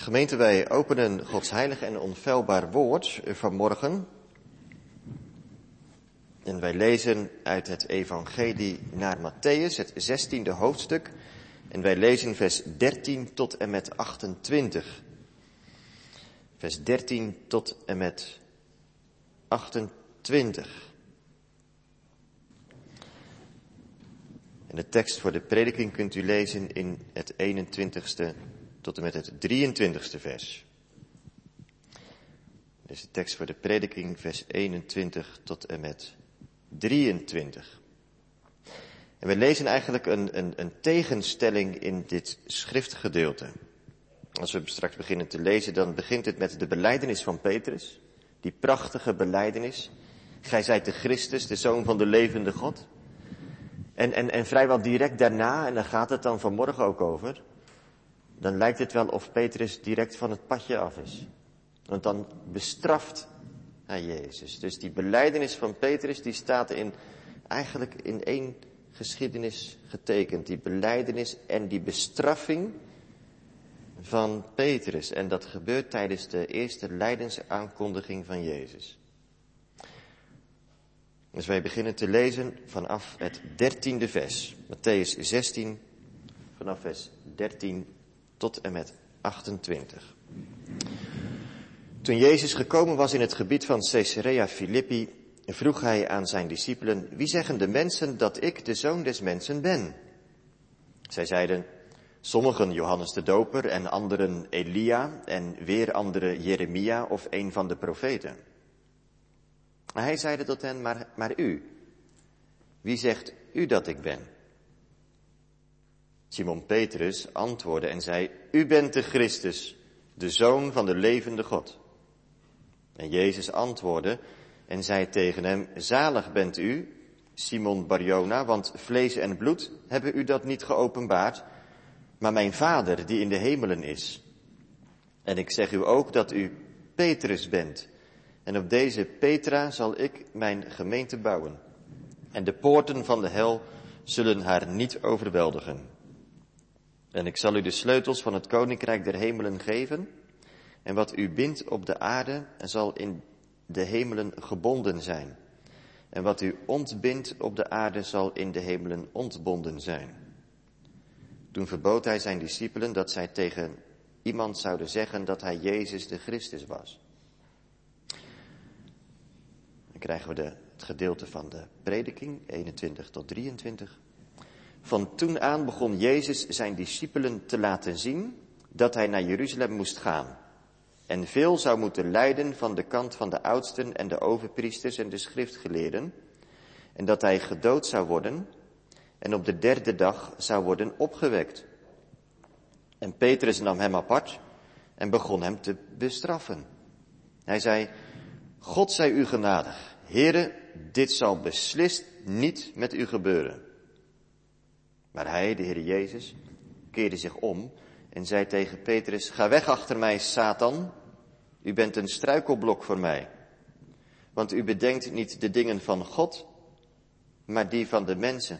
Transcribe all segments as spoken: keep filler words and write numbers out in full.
Gemeente, wij openen Gods heilig en onfeilbaar woord vanmorgen. En wij lezen uit het evangelie naar Mattheüs, het zestiende hoofdstuk. En wij lezen vers dertien tot en met achtentwintig. Vers dertien tot en met achtentwintig. En de tekst voor de prediking kunt u lezen in het eenentwintigste tot en met het drieëntwintigste vers. Dus de tekst voor de prediking, vers eenentwintig tot en met drieëntwintig. En we lezen eigenlijk een, een, een tegenstelling in dit schriftgedeelte. Als we straks beginnen te lezen, dan begint het met de belijdenis van Petrus. Die prachtige belijdenis. Gij zijt de Christus, de Zoon van de levende God. En, en, en vrijwel direct daarna, en daar gaat het dan vanmorgen ook over, dan lijkt het wel of Petrus direct van het padje af is. Want dan bestraft hij Jezus. Dus die belijdenis van Petrus, die staat in, eigenlijk in één geschiedenis getekend. Die belijdenis en die bestraffing van Petrus. En dat gebeurt tijdens de eerste lijdensaankondiging van Jezus. Dus wij beginnen te lezen vanaf het dertiende vers. Mattheüs zestien, vanaf vers dertien tot en met achtentwintig. Toen Jezus gekomen was in het gebied van Caesarea Philippi, vroeg hij aan zijn discipelen: wie zeggen de mensen dat ik de Zoon des Mensen ben? Zij zeiden: sommigen Johannes de Doper en anderen Elia en weer anderen Jeremia of een van de profeten. Hij zeide tot hen: maar, maar u, wie zegt u dat ik ben? Simon Petrus antwoordde en zei: u bent de Christus, de Zoon van de levende God. En Jezus antwoordde en zei tegen hem: zalig bent u, Simon Barjona, want vlees en bloed hebben u dat niet geopenbaard, maar mijn Vader die in de hemelen is. En ik zeg u ook dat u Petrus bent. En op deze Petra zal ik mijn gemeente bouwen. En de poorten van de hel zullen haar niet overweldigen. En ik zal u de sleutels van het koninkrijk der hemelen geven. En wat u bindt op de aarde zal in de hemelen gebonden zijn. En wat u ontbindt op de aarde zal in de hemelen ontbonden zijn. Toen verbood hij zijn discipelen dat zij tegen iemand zouden zeggen dat hij Jezus de Christus was. Dan krijgen we de, het gedeelte van de prediking, eenentwintig tot drieëntwintig. Van toen aan begon Jezus zijn discipelen te laten zien dat hij naar Jeruzalem moest gaan. En veel zou moeten lijden van de kant van de oudsten en de overpriesters en de schriftgeleerden. En dat hij gedood zou worden en op de derde dag zou worden opgewekt. En Petrus nam hem apart en begon hem te bestraffen. Hij zei: God zij u genadig. Heere, dit zal beslist niet met u gebeuren. Maar hij, de Heer Jezus, keerde zich om en zei tegen Petrus: ga weg achter mij, Satan. U bent een struikelblok voor mij. Want u bedenkt niet de dingen van God, maar die van de mensen.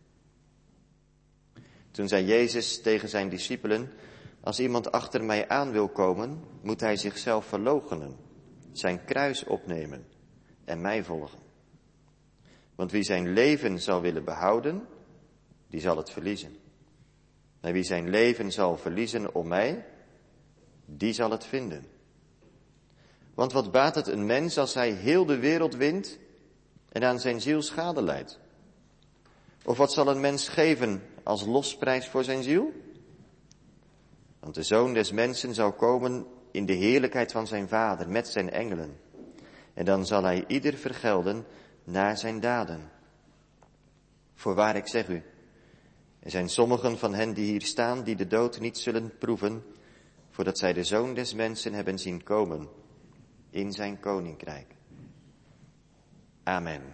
Toen zei Jezus tegen zijn discipelen: als iemand achter mij aan wil komen, moet hij zichzelf verloochenen, zijn kruis opnemen en mij volgen. Want wie zijn leven zal willen behouden, die zal het verliezen. Maar wie zijn leven zal verliezen om mij, die zal het vinden. Want wat baat het een mens als hij heel de wereld wint en aan zijn ziel schade lijdt? Of wat zal een mens geven als losprijs voor zijn ziel? Want de Zoon des Mensen zal komen in de heerlijkheid van zijn Vader met zijn engelen. En dan zal hij ieder vergelden naar zijn daden. Voorwaar, ik zeg u, er zijn sommigen van hen die hier staan die de dood niet zullen proeven, voordat zij de Zoon des Mensen hebben zien komen in zijn koninkrijk. Amen.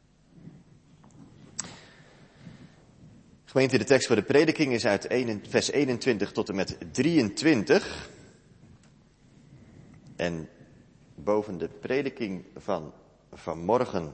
Gemeente, de tekst voor de prediking is uit vers eenentwintig tot en met drieëntwintig. En boven de prediking van vanmorgen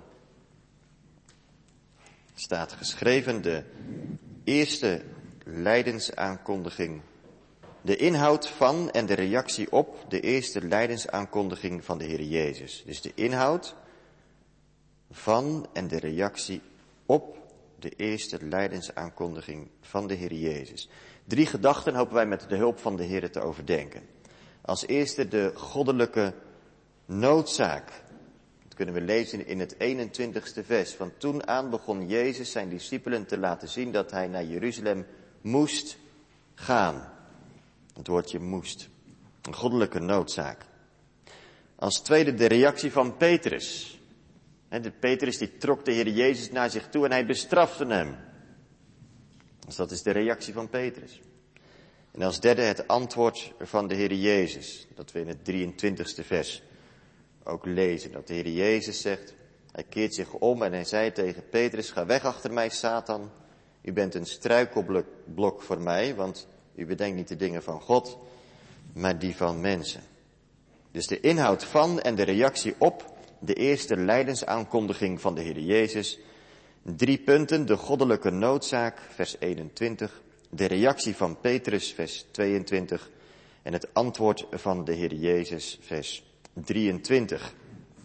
staat geschreven de eerste lijdensaankondiging de inhoud van en de reactie op de eerste lijdensaankondiging van de Heer Jezus. Dus de inhoud van en de reactie op de eerste lijdensaankondiging van de Heer Jezus. Drie gedachten hopen wij met de hulp van de Heer te overdenken. Als eerste de goddelijke noodzaak. Dat kunnen we lezen in het eenentwintigste vers. Van toen aan begon Jezus zijn discipelen te laten zien dat hij naar Jeruzalem moest gaan. Het woordje moest. Een goddelijke noodzaak. Als tweede de reactie van Petrus. De Petrus die trok de Heer Jezus naar zich toe en hij bestrafte hem. Dus dat is de reactie van Petrus. En als derde het antwoord van de Heer Jezus. Dat we in het drieëntwintigste vers ook lezen. Dat de Heer Jezus zegt, hij keert zich om en hij zei tegen Petrus, ga weg achter mij, Satan. U bent een struikelblok voor mij, want u bedenkt niet de dingen van God, maar die van mensen. Dus de inhoud van en de reactie op de eerste lijdensaankondiging van de Heer Jezus. Drie punten, de goddelijke noodzaak, vers eenentwintig. De reactie van Petrus, vers tweeëntwintig. En het antwoord van de Heer Jezus, vers drieëntwintig.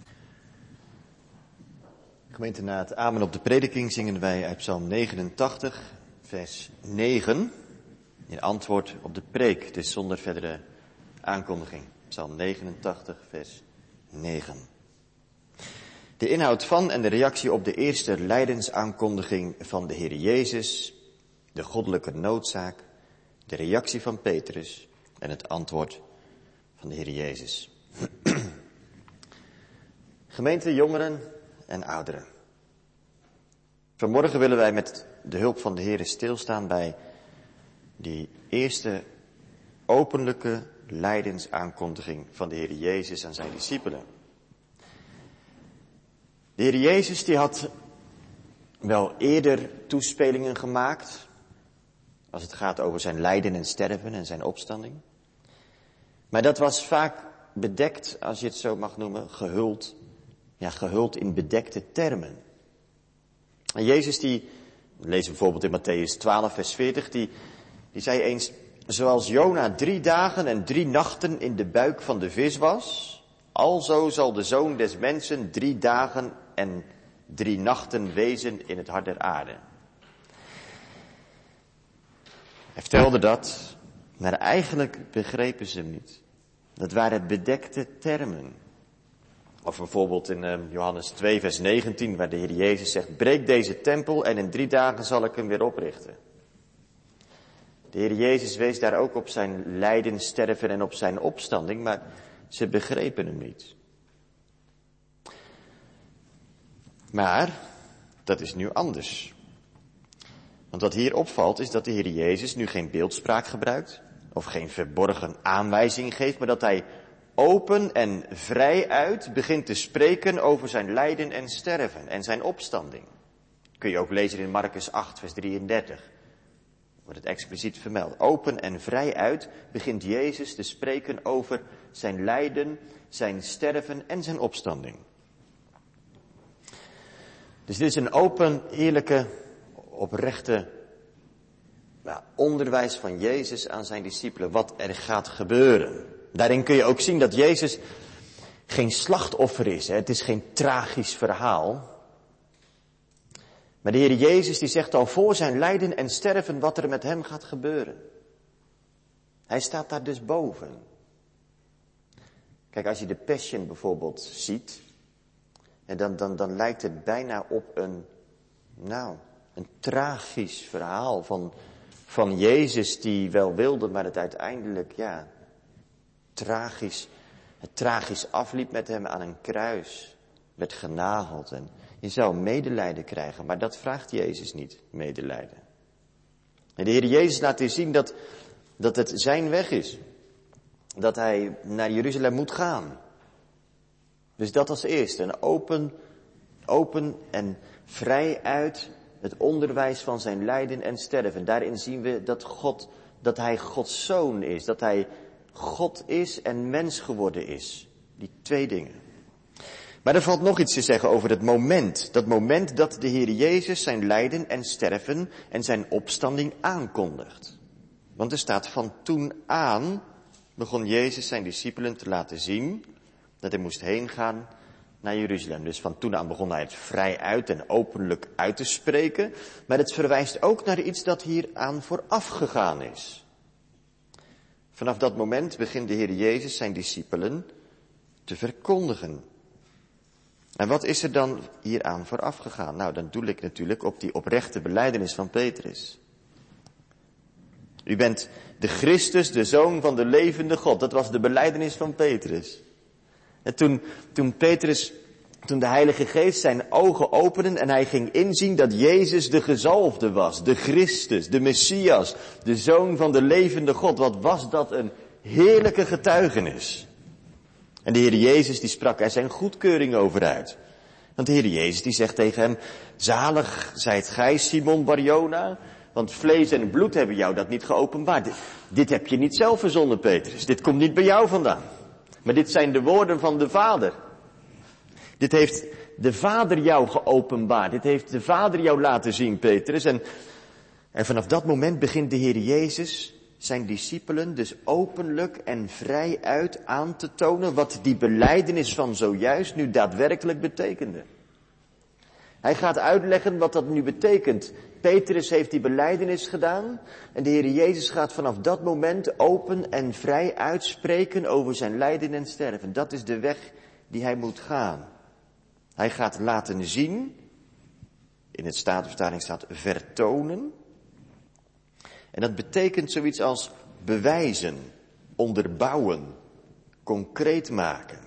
Gemeente, na het amen op de prediking zingen wij uit Psalm negenentachtig, vers negen. In antwoord op de preek, dus zonder verdere aankondiging. Psalm negenentachtig, vers negen. De inhoud van en de reactie op de eerste lijdensaankondiging van de Heer Jezus, de goddelijke noodzaak, de reactie van Petrus en het antwoord van de Heer Jezus. Gemeente, jongeren en ouderen. Vanmorgen willen wij met de hulp van de Heer stilstaan bij die eerste openlijke lijdensaankondiging van de Heer Jezus aan zijn discipelen. De Heer Jezus die had wel eerder toespelingen gemaakt, als het gaat over zijn lijden en sterven en zijn opstanding. Maar dat was vaak bedekt, als je het zo mag noemen, gehuld, ja, gehuld in bedekte termen. En Jezus die, we lezen bijvoorbeeld in Matthäus twaalf vers veertig, die, die zei eens, zoals Jona drie dagen en drie nachten in de buik van de vis was, alzo zal de Zoon des Mensen drie dagen en drie nachten wezen in het hart der aarde. Hij vertelde dat, maar eigenlijk begrepen ze hem niet. Dat waren bedekte termen. Of bijvoorbeeld in uh, Johannes twee vers negentien, waar de Heer Jezus zegt, breek deze tempel en in drie dagen zal ik hem weer oprichten. De Heer Jezus wees daar ook op zijn lijden, sterven en op zijn opstanding, maar ze begrepen hem niet. Maar dat is nu anders. Want wat hier opvalt is dat de Heer Jezus nu geen beeldspraak gebruikt of geen verborgen aanwijzing geeft, maar dat hij open en vrij uit begint te spreken over zijn lijden en sterven en zijn opstanding. Kun je ook lezen in Marcus acht vers drieëndertig. Wordt het expliciet vermeld. Open en vrij uit begint Jezus te spreken over zijn lijden, zijn sterven en zijn opstanding. Dus dit is een open, eerlijke, oprechte nou, onderwijs van Jezus aan zijn discipelen, wat er gaat gebeuren. Daarin kun je ook zien dat Jezus geen slachtoffer is. Hè? Het is geen tragisch verhaal. Maar de Heer Jezus die zegt al voor zijn lijden en sterven wat er met hem gaat gebeuren. Hij staat daar dus boven. Kijk, als je de Passion bijvoorbeeld ziet, en dan, dan, dan lijkt het bijna op een, nou, een tragisch verhaal van, van Jezus die wel wilde, maar het uiteindelijk, ja, tragisch, het tragisch afliep met hem aan een kruis, werd genageld en je zou medelijden krijgen, maar dat vraagt Jezus niet, medelijden. En de Heer Jezus laat hier zien dat, dat het zijn weg is. Dat hij naar Jeruzalem moet gaan. Dus dat als eerste, een open, open en vrij uit het onderwijs van zijn lijden en sterven. Daarin zien we dat God, dat hij Gods zoon is, dat hij God is en mens geworden is. Die twee dingen. Maar er valt nog iets te zeggen over het moment. Dat moment dat de Heer Jezus zijn lijden en sterven en zijn opstanding aankondigt. Want er staat van toen aan begon Jezus zijn discipelen te laten zien dat hij moest heen gaan naar Jeruzalem. Dus van toen aan begon hij het vrij uit en openlijk uit te spreken. Maar het verwijst ook naar iets dat hieraan vooraf gegaan is. Vanaf dat moment begint de Heer Jezus zijn discipelen te verkondigen. En wat is er dan hieraan vooraf gegaan? Nou, dan doel ik natuurlijk op die oprechte belijdenis van Petrus. U bent de Christus, de Zoon van de levende God. Dat was de belijdenis van Petrus. En toen, toen Petrus, toen de Heilige Geest zijn ogen opende en hij ging inzien dat Jezus de gezalfde was, de Christus, de Messias, de Zoon van de levende God. Wat was dat een heerlijke getuigenis. En de Heer Jezus die sprak er zijn goedkeuring over uit. Want de Heer Jezus die zegt tegen hem, zalig zijt gij Simon Barjona, want vlees en bloed hebben jou dat niet geopenbaard. Dit, dit heb je niet zelf verzonnen, Petrus. Dit komt niet bij jou vandaan. Maar dit zijn de woorden van de Vader. Dit heeft de Vader jou geopenbaard. Dit heeft de Vader jou laten zien, Petrus. En, en vanaf dat moment begint de Heer Jezus zijn discipelen dus openlijk en vrij uit aan te tonen wat die belijdenis van zojuist nu daadwerkelijk betekende. Hij gaat uitleggen wat dat nu betekent. Petrus heeft die belijdenis gedaan en de Heer Jezus gaat vanaf dat moment open en vrij uitspreken over zijn lijden en sterven. Dat is de weg die hij moet gaan. Hij gaat laten zien, in het Statenvertaling staat vertonen. En dat betekent zoiets als bewijzen, onderbouwen, concreet maken.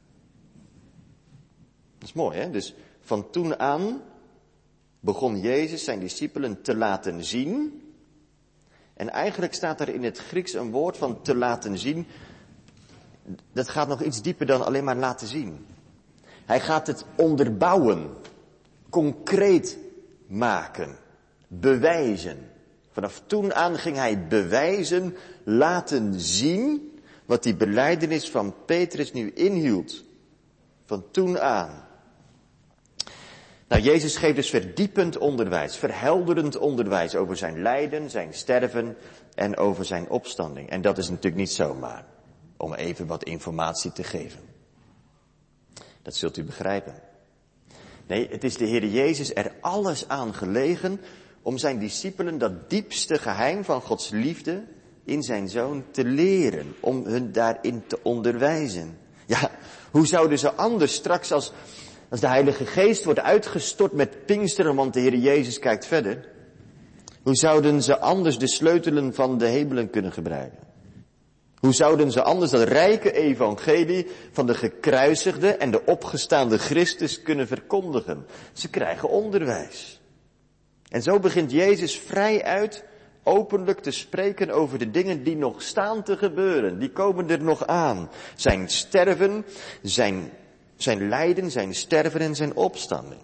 Dat is mooi, hè? Dus van toen aan begon Jezus zijn discipelen te laten zien. En eigenlijk staat er in het Grieks een woord van te laten zien. Dat gaat nog iets dieper dan alleen maar laten zien. Hij gaat het onderbouwen, concreet maken, bewijzen. Vanaf toen aan ging hij bewijzen, laten zien wat die belijdenis van Petrus nu inhield. Van toen aan. Nou, Jezus geeft dus verdiepend onderwijs, verhelderend onderwijs over zijn lijden, zijn sterven en over zijn opstanding. En dat is natuurlijk niet zomaar, om even wat informatie te geven. Dat zult u begrijpen. Nee, het is de Heer Jezus er alles aan gelegen om zijn discipelen dat diepste geheim van Gods liefde in zijn Zoon te leren, om hun daarin te onderwijzen. Ja, hoe zouden ze anders straks als, als de Heilige Geest wordt uitgestort met Pinksteren, want de Heer Jezus kijkt verder. Hoe zouden ze anders de sleutelen van de hemelen kunnen gebruiken? Hoe zouden ze anders dat rijke evangelie van de gekruisigde en de opgestaande Christus kunnen verkondigen? Ze krijgen onderwijs. En zo begint Jezus vrij uit openlijk te spreken over de dingen die nog staan te gebeuren. Die komen er nog aan. Zijn sterven, zijn, zijn lijden, zijn sterven en zijn opstanding.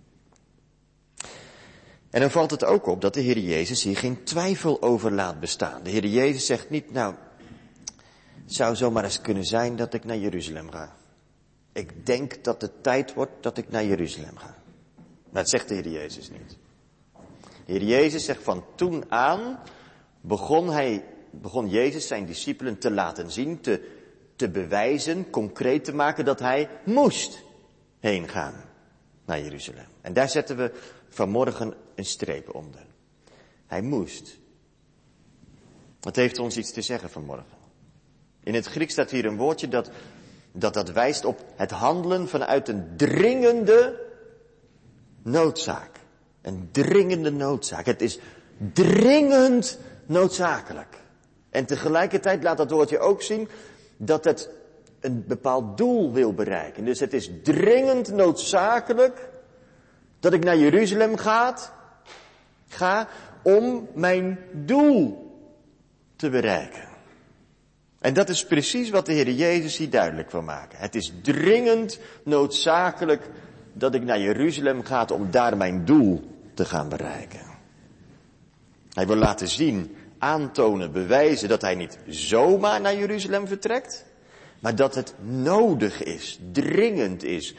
En dan valt het ook op dat de Heer Jezus hier geen twijfel over laat bestaan. De Heer Jezus zegt niet, nou, het zou zomaar eens kunnen zijn dat ik naar Jeruzalem ga. Ik denk dat het tijd wordt dat ik naar Jeruzalem ga. Maar dat zegt de Heer Jezus niet. De Heer Jezus zegt van toen aan begon hij, begon Jezus zijn discipelen te laten zien, te, te bewijzen, concreet te maken dat hij moest heen gaan naar Jeruzalem. En daar zetten we vanmorgen een streep onder. Hij moest. Dat heeft ons iets te zeggen vanmorgen. In het Grieks staat hier een woordje dat, dat dat wijst op het handelen vanuit een dringende noodzaak. Een dringende noodzaak. Het is dringend noodzakelijk. En tegelijkertijd laat dat woordje ook zien dat het een bepaald doel wil bereiken. Dus het is dringend noodzakelijk dat ik naar Jeruzalem ga, ga om mijn doel te bereiken. En dat is precies wat de Heer Jezus hier duidelijk wil maken. Het is dringend noodzakelijk dat ik naar Jeruzalem ga om daar mijn doel te gaan bereiken. Hij wil laten zien, aantonen, bewijzen dat hij niet zomaar naar Jeruzalem vertrekt, maar dat het nodig is, dringend is,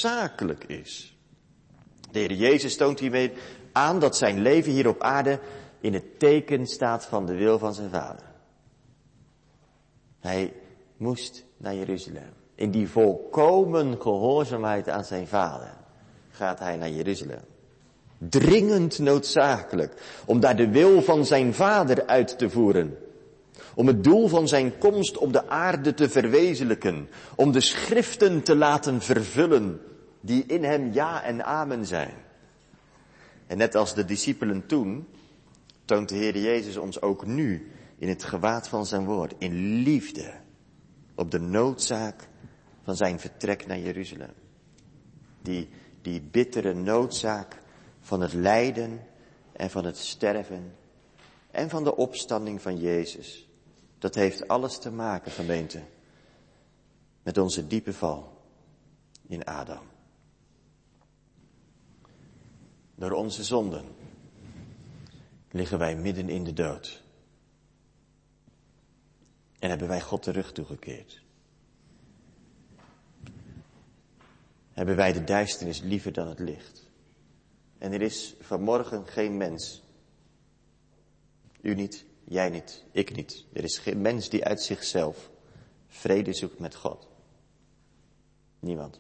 noodzakelijk is. De Heer Jezus toont hiermee aan dat zijn leven hier op aarde in het teken staat van de wil van zijn vader. Hij moest naar Jeruzalem. In die volkomen gehoorzaamheid aan zijn vader gaat hij naar Jeruzalem. Dringend noodzakelijk om daar de wil van zijn vader uit te voeren. Om het doel van zijn komst op de aarde te verwezenlijken. Om de schriften te laten vervullen die in hem ja en amen zijn. En net als de discipelen toen, toont de Heer Jezus ons ook nu in het gewaad van zijn woord, in liefde, op de noodzaak van zijn vertrek naar Jeruzalem. Die, die bittere noodzaak van het lijden en van het sterven en van de opstanding van Jezus. Dat heeft alles te maken, gemeente, met onze diepe val in Adam. Door onze zonden liggen wij midden in de dood. En hebben wij God de rug toegekeerd. Hebben wij de duisternis liever dan het licht. En er is vanmorgen geen mens. U niet, jij niet, ik niet. Er is geen mens die uit zichzelf vrede zoekt met God. Niemand.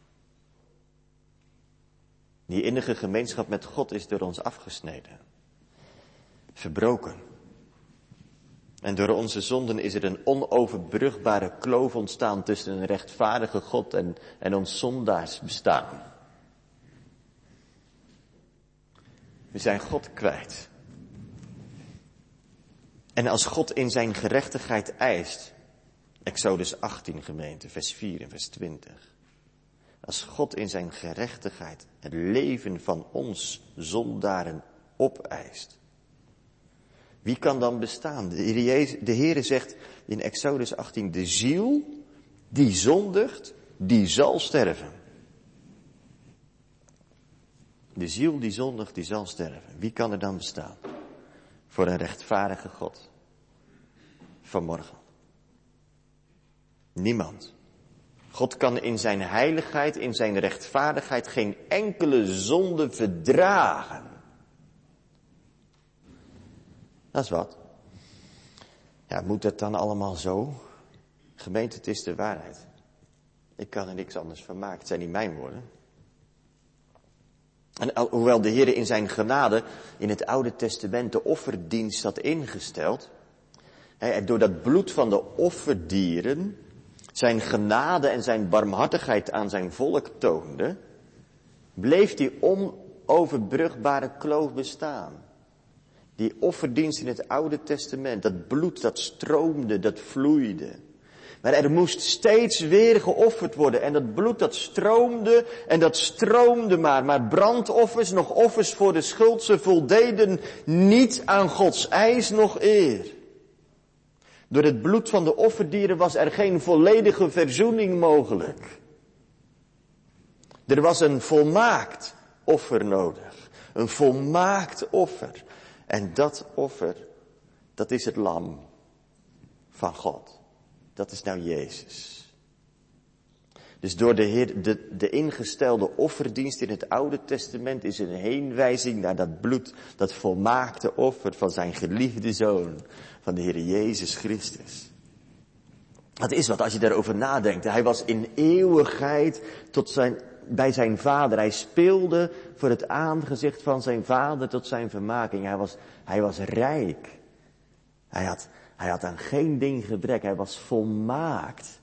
Die innige gemeenschap met God is door ons afgesneden. Verbroken. En door onze zonden is er een onoverbrugbare kloof ontstaan tussen een rechtvaardige God en, en ons zondaars bestaan. We zijn God kwijt. En als God in zijn gerechtigheid eist, Exodus achttien gemeente, vers vier en vers twintig. Als God in zijn gerechtigheid het leven van ons zondaren opeist. Wie kan dan bestaan? De Heer, Jezus, de Heer zegt in Exodus achttien, de ziel die zondigt, die zal sterven. De ziel die zondigt, die zal sterven. Wie kan er dan bestaan? Voor een rechtvaardige God. Vanmorgen. Niemand. God kan in zijn heiligheid, in zijn rechtvaardigheid geen enkele zonde verdragen. Dat is wat. Ja, moet dat dan allemaal zo? Gemeente, het is de waarheid. Ik kan er niks anders van maken. Het zijn niet mijn woorden. En hoewel de Heer in zijn genade in het Oude Testament de offerdienst had ingesteld, en door dat bloed van de offerdieren zijn genade en zijn barmhartigheid aan zijn volk toonde, bleef die onoverbrugbare kloof bestaan. Die offerdienst in het Oude Testament, dat bloed dat stroomde, dat vloeide. Maar er moest steeds weer geofferd worden. En dat bloed dat stroomde en dat stroomde maar. Maar brandoffers, nog offers voor de schuld, ze voldeden niet aan Gods eis nog eer. Door het bloed van de offerdieren was er geen volledige verzoening mogelijk. Er was een volmaakt offer nodig. Een volmaakt offer. En dat offer, dat is het lam van God. Dat is nou Jezus. Dus door de, Heer, de, de ingestelde offerdienst in het Oude Testament is een heenwijzing naar dat bloed, dat volmaakte offer van zijn geliefde Zoon, van de Heer Jezus Christus. Dat is wat als je daarover nadenkt. Hij was in eeuwigheid tot zijn, bij zijn vader. Hij speelde voor het aangezicht van zijn vader tot zijn vermaking. Hij was, hij was rijk. Hij had, hij had aan geen ding gebrek. Hij was volmaakt.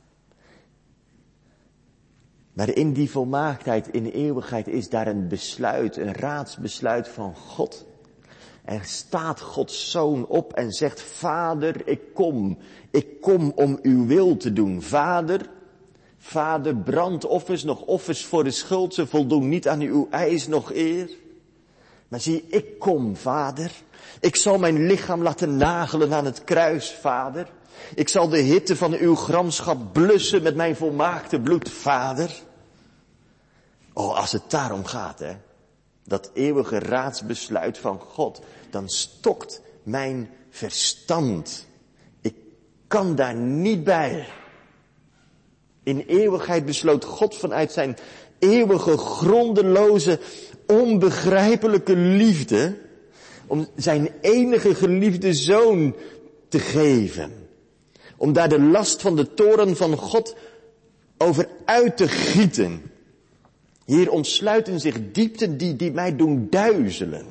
Maar in die volmaaktheid, in de eeuwigheid, is daar een besluit, een raadsbesluit van God. Er staat Gods Zoon op en zegt, Vader, ik kom. Ik kom om uw wil te doen. Vader, Vader, brandoffers, nog offers voor de schuld, ze voldoen niet aan uw eis, nog eer. Maar zie, ik kom, Vader. Ik zal mijn lichaam laten nagelen aan het kruis, Vader. Ik zal de hitte van uw gramschap blussen met mijn volmaakte bloed, Vader. Oh, als het daarom gaat, hè. Dat eeuwige raadsbesluit van God, dan stokt mijn verstand. Ik kan daar niet bij. In eeuwigheid besloot God vanuit zijn eeuwige, grondeloze, onbegrijpelijke liefde om zijn enige geliefde zoon te geven. Om daar de last van de toorn van God over uit te gieten. Hier ontsluiten zich diepten die, die mij doen duizelen.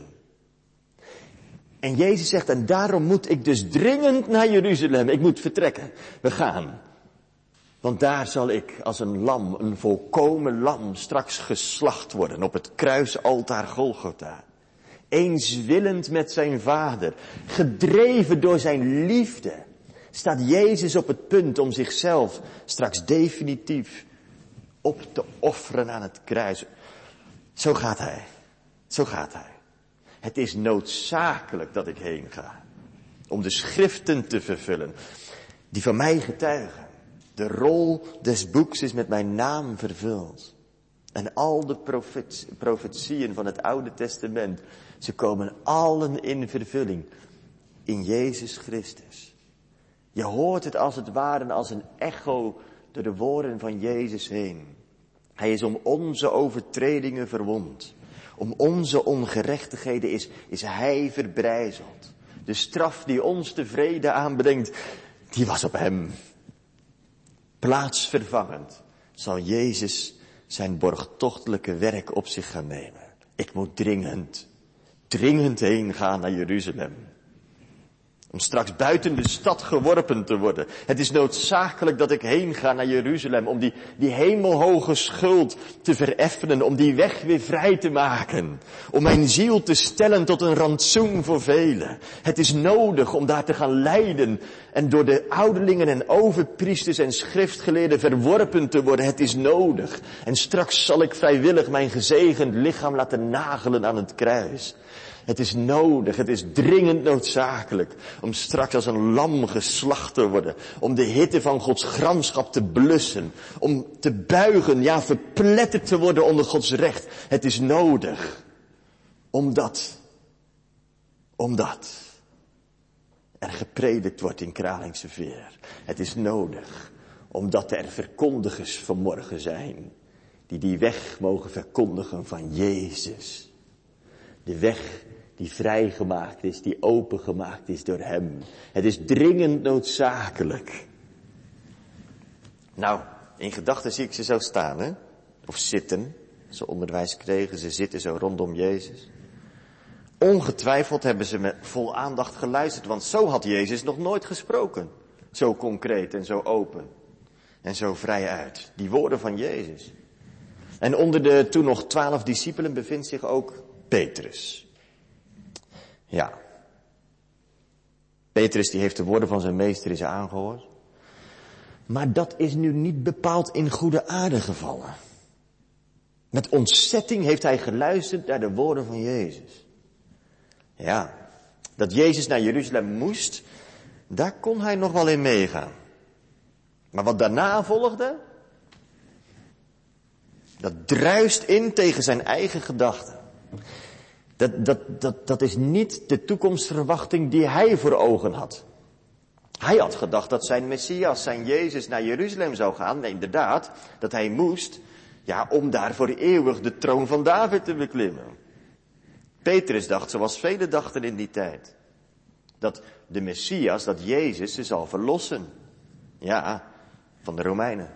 En Jezus zegt, en daarom moet ik dus dringend naar Jeruzalem. Ik moet vertrekken. We gaan. Want daar zal ik als een lam, een volkomen lam, straks geslacht worden op het kruisaltaar Golgotha. Eenswillend met zijn Vader, gedreven door zijn liefde, staat Jezus op het punt om zichzelf straks definitief op te offeren aan het kruis. Zo gaat hij. Zo gaat hij. Het is noodzakelijk dat ik heen ga. Om de schriften te vervullen. Die van mij getuigen. De rol des boeks is met mijn naam vervuld. En al de profet, profetieën van het Oude Testament. Ze komen allen in vervulling. In Jezus Christus. Je hoort het als het ware als een echo door de woorden van Jezus heen. Hij is om onze overtredingen verwond. Om onze ongerechtigheden is, is hij verbrijzeld. De straf die ons de vrede aanbrengt, die was op hem. Plaatsvervangend zal Jezus zijn borgtochtelijke werk op zich gaan nemen. Ik moet dringend, dringend heen gaan naar Jeruzalem. Om straks buiten de stad geworpen te worden. Het is noodzakelijk dat ik heen ga naar Jeruzalem. Om die, die hemelhoge schuld te vereffenen. Om die weg weer vrij te maken. Om mijn ziel te stellen tot een rantsoen voor velen. Het is nodig om daar te gaan lijden. En door de ouderlingen en overpriesters en schriftgeleerden verworpen te worden. Het is nodig. En straks zal ik vrijwillig mijn gezegend lichaam laten nagelen aan het kruis. Het is nodig, het is dringend noodzakelijk om straks als een lam geslacht te worden. Om de hitte van Gods gramschap te blussen. Om te buigen, ja verpletterd te worden onder Gods recht. Het is nodig. Omdat, omdat er gepredikt wordt in Kralingse Veer. Het is nodig, omdat er verkondigers vanmorgen zijn. Die die weg mogen verkondigen van Jezus. De weg die vrijgemaakt is, die opengemaakt is door hem. Het is dringend noodzakelijk. Nou, in gedachten zie ik ze zo staan, hè? Of zitten. Ze onderwijs kregen, ze zitten zo rondom Jezus. Ongetwijfeld hebben ze met vol aandacht geluisterd, want zo had Jezus nog nooit gesproken. Zo concreet en zo open. En zo vrij uit. Die woorden van Jezus. En onder de toen nog twaalf discipelen bevindt zich ook Petrus. Ja. Petrus die heeft de woorden van zijn meester eens aangehoord. Maar dat is nu niet bepaald in goede aarde gevallen. Met ontzetting heeft hij geluisterd naar de woorden van Jezus. Ja, dat Jezus naar Jeruzalem moest, daar kon hij nog wel in meegaan. Maar wat daarna volgde, dat druist in tegen zijn eigen gedachten. Dat, dat, dat, dat is niet de toekomstverwachting die hij voor ogen had. Hij had gedacht dat zijn Messias, zijn Jezus naar Jeruzalem zou gaan. Nee, inderdaad, dat hij moest, ja, om daar voor eeuwig de troon van David te beklimmen. Petrus dacht, zoals velen dachten in die tijd, dat de Messias, dat Jezus ze zal verlossen. Ja, van de Romeinen.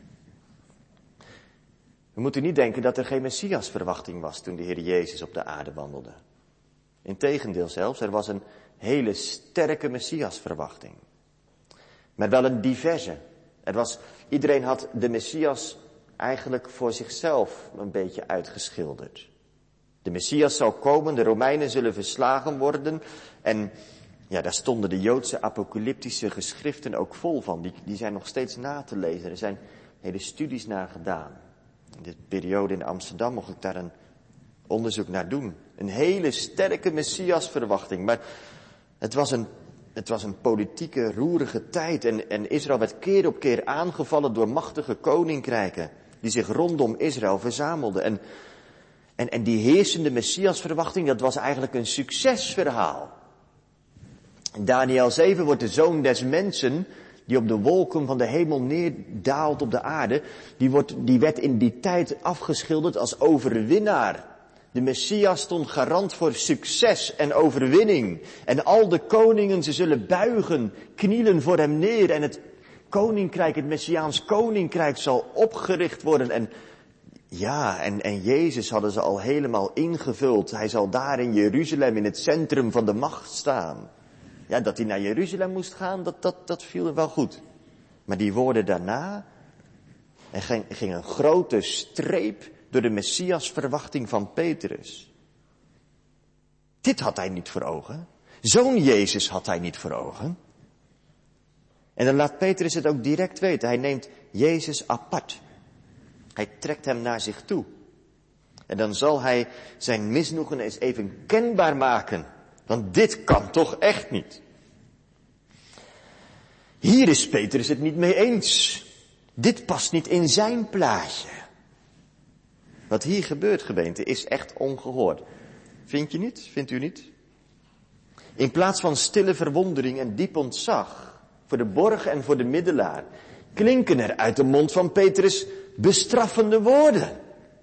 We moeten niet denken dat er geen Messiasverwachting was toen de Heer Jezus op de aarde wandelde. Integendeel zelfs, er was een hele sterke Messiasverwachting. Maar wel een diverse. Er was, iedereen had de Messias eigenlijk voor zichzelf een beetje uitgeschilderd. De Messias zou komen, de Romeinen zullen verslagen worden. En ja, daar stonden de Joodse apocalyptische geschriften ook vol van. Die, die zijn nog steeds na te lezen. Er zijn hele studies naar gedaan. In de periode in Amsterdam mocht ik daar een onderzoek naar doen. Een hele sterke Messiasverwachting. Maar het was een, het was een politieke, roerige tijd. En, en Israël werd keer op keer aangevallen door machtige koninkrijken. Die zich rondom Israël verzamelden. En, en, en die heersende Messiasverwachting, dat was eigenlijk een succesverhaal. In Daniël zeven wordt de zoon des mensen, die op de wolken van de hemel neerdaalt op de aarde, die, wordt, die werd in die tijd afgeschilderd als overwinnaar. De Messias stond garant voor succes en overwinning. En al de koningen, ze zullen buigen, knielen voor hem neer. En het koninkrijk, het Messiaans koninkrijk zal opgericht worden. En ja, en, en Jezus hadden ze al helemaal ingevuld. Hij zal daar in Jeruzalem, in het centrum van de macht staan. Ja, dat hij naar Jeruzalem moest gaan, dat, dat, dat viel wel goed. Maar die woorden daarna, er ging, ging een grote streep door de Messiasverwachting van Petrus. Dit had hij niet voor ogen. Zo'n Jezus had hij niet voor ogen. En dan laat Petrus het ook direct weten. Hij neemt Jezus apart. Hij trekt hem naar zich toe. En dan zal hij zijn misnoegen eens even kenbaar maken. Want dit kan toch echt niet. Hier is Petrus het niet mee eens. Dit past niet in zijn plaatje. Wat hier gebeurt, gemeente, is echt ongehoord. Vind je niet? Vindt u niet? In plaats van stille verwondering en diep ontzag voor de borg en voor de middelaar, klinken er uit de mond van Petrus bestraffende woorden.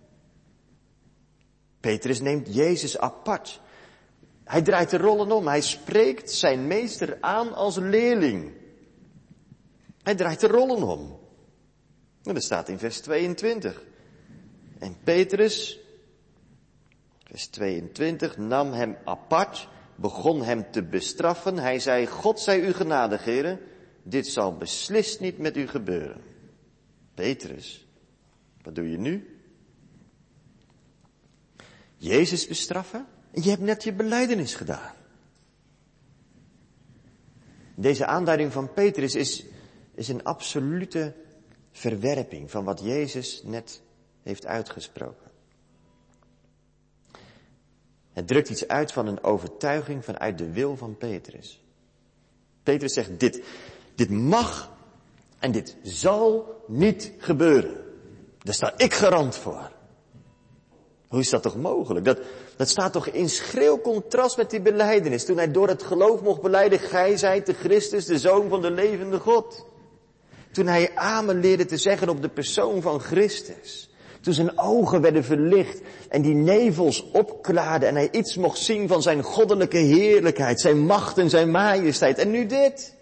Petrus neemt Jezus apart. Hij draait de rollen om. Hij spreekt zijn meester aan als leerling. Hij draait de rollen om. En dat staat in vers tweeëntwintig. En Petrus, vers tweeëntwintig, nam hem apart, begon hem te bestraffen. Hij zei, God zij u genadig, heren, dit zal beslist niet met u gebeuren. Petrus, wat doe je nu? Jezus bestraffen? Je hebt net je belijdenis gedaan. Deze aanduiding van Petrus is, is een absolute verwerping van wat Jezus net heeft uitgesproken. Het drukt iets uit van een overtuiging vanuit de wil van Petrus. Petrus zegt, dit, dit mag en dit zal niet gebeuren. Daar sta ik garant voor. Hoe is dat toch mogelijk? Dat, dat staat toch in schril contrast met die belijdenis. Toen hij door het geloof mocht belijden, gij zijt de Christus, de Zoon van de levende God. Toen hij amen leerde te zeggen op de persoon van Christus. Toen zijn ogen werden verlicht en die nevels opklaarden en hij iets mocht zien van zijn goddelijke heerlijkheid, zijn macht en zijn majesteit. En nu dit.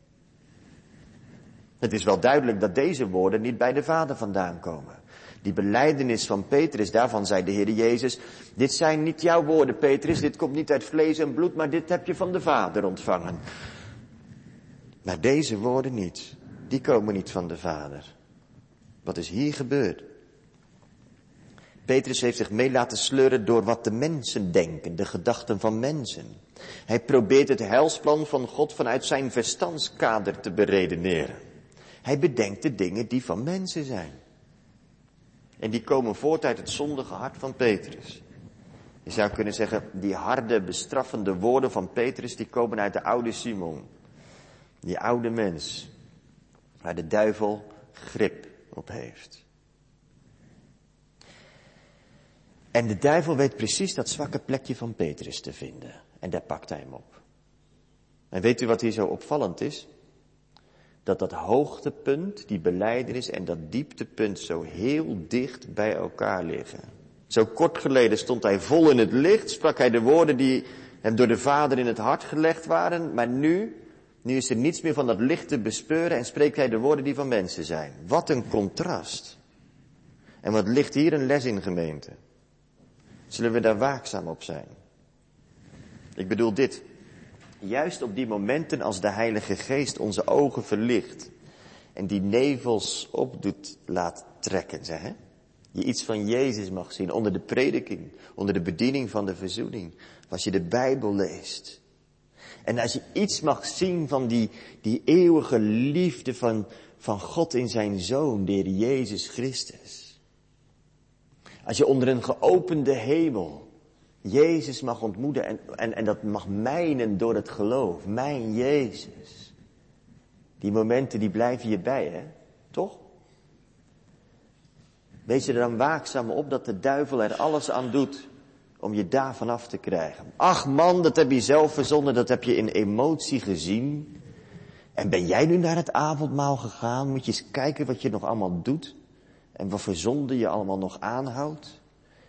Het is wel duidelijk dat deze woorden niet bij de Vader vandaan komen. Die belijdenis van Petrus, daarvan zei de Heer Jezus, dit zijn niet jouw woorden, Petrus, dit komt niet uit vlees en bloed, maar dit heb je van de Vader ontvangen. Maar deze woorden niet, die komen niet van de Vader. Wat is hier gebeurd? Petrus heeft zich mee laten sleuren door wat de mensen denken, de gedachten van mensen. Hij probeert het heilsplan van God vanuit zijn verstandskader te beredeneren. Hij bedenkt de dingen die van mensen zijn. En die komen voort uit het zondige hart van Petrus. Je zou kunnen zeggen, die harde, bestraffende woorden van Petrus, die komen uit de oude Simon. Die oude mens, waar de duivel grip op heeft. En de duivel weet precies dat zwakke plekje van Petrus te vinden. En daar pakt hij hem op. En weet u wat hier zo opvallend is? Dat dat hoogtepunt, die belijdenis en dat dieptepunt zo heel dicht bij elkaar liggen. Zo kort geleden stond hij vol in het licht, sprak hij de woorden die hem door de Vader in het hart gelegd waren. Maar nu, nu is er niets meer van dat licht te bespeuren en spreekt hij de woorden die van mensen zijn. Wat een contrast. En wat ligt hier een les in, gemeente? Zullen we daar waakzaam op zijn? Ik bedoel dit. Juist op die momenten als de Heilige Geest onze ogen verlicht en die nevels op doet laat trekken, zeg hè? Je iets van Jezus mag zien onder de prediking, onder de bediening van de verzoening, als je de Bijbel leest. En als je iets mag zien van die, die eeuwige liefde van, van God in zijn Zoon, de Heer Jezus Christus. Als je onder een geopende hemel Jezus mag ontmoeten en, en, en dat mag mijnen door het geloof. Mijn Jezus. Die momenten die blijven je bij, hè? Toch? Wees je er dan waakzaam op dat de duivel er alles aan doet om je daarvan af te krijgen. Ach man, dat heb je zelf verzonnen, dat heb je in emotie gezien. En ben jij nu naar het avondmaal gegaan? Moet je eens kijken wat je nog allemaal doet. En wat voor zonde je allemaal nog aanhoudt.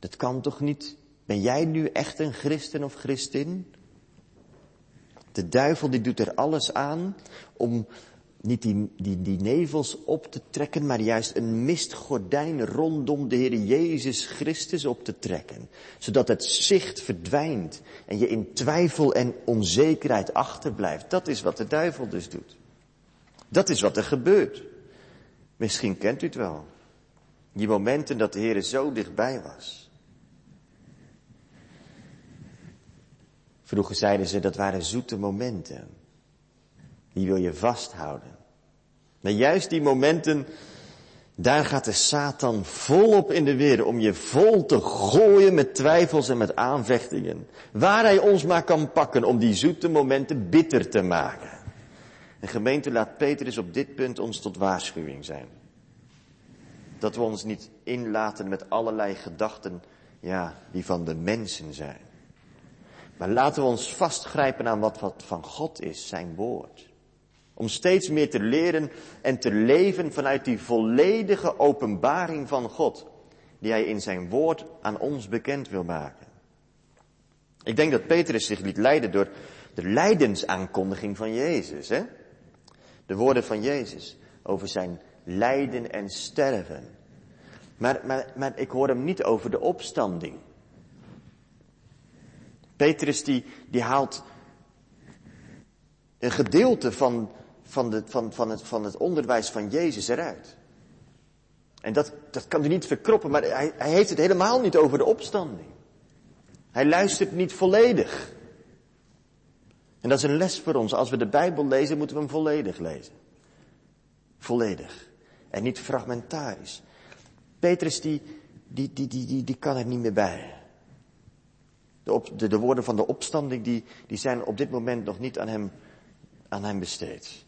Dat kan toch niet? Ben jij nu echt een christen of christin? De duivel die doet er alles aan om niet die, die, die nevels op te trekken, maar juist een mistgordijn rondom de Heer Jezus Christus op te trekken. Zodat het zicht verdwijnt en je in twijfel en onzekerheid achterblijft. Dat is wat de duivel dus doet. Dat is wat er gebeurt. Misschien kent u het wel. Die momenten dat de Heer zo dichtbij was. Vroeger zeiden ze dat waren zoete momenten. Die wil je vasthouden. Maar juist die momenten, daar gaat de Satan volop in de weer om je vol te gooien met twijfels en met aanvechtingen. Waar hij ons maar kan pakken om die zoete momenten bitter te maken. En gemeente, laat Petrus op dit punt ons tot waarschuwing zijn. Dat we ons niet inlaten met allerlei gedachten, ja, die van de mensen zijn. Maar laten we ons vastgrijpen aan wat, wat van God is, zijn woord. Om steeds meer te leren en te leven vanuit die volledige openbaring van God. Die hij in zijn woord aan ons bekend wil maken. Ik denk dat Petrus zich liet leiden door de lijdensaankondiging van Jezus. Hè? De woorden van Jezus over zijn lijden en sterven. Maar, maar, maar ik hoor hem niet over de opstanding. Petrus die, die haalt een gedeelte van, van, de, van, van, het, van het onderwijs van Jezus eruit. En dat, dat kan u niet verkroppen, maar hij, hij heeft het helemaal niet over de opstanding. Hij luistert niet volledig. En dat is een les voor ons. Als we de Bijbel lezen, moeten we hem volledig lezen. Volledig. En niet fragmentarisch. Petrus die, die, die, die, die, die kan er niet meer bij. De, op, de, de woorden van de opstanding, die, die zijn op dit moment nog niet aan hem, aan hem besteed.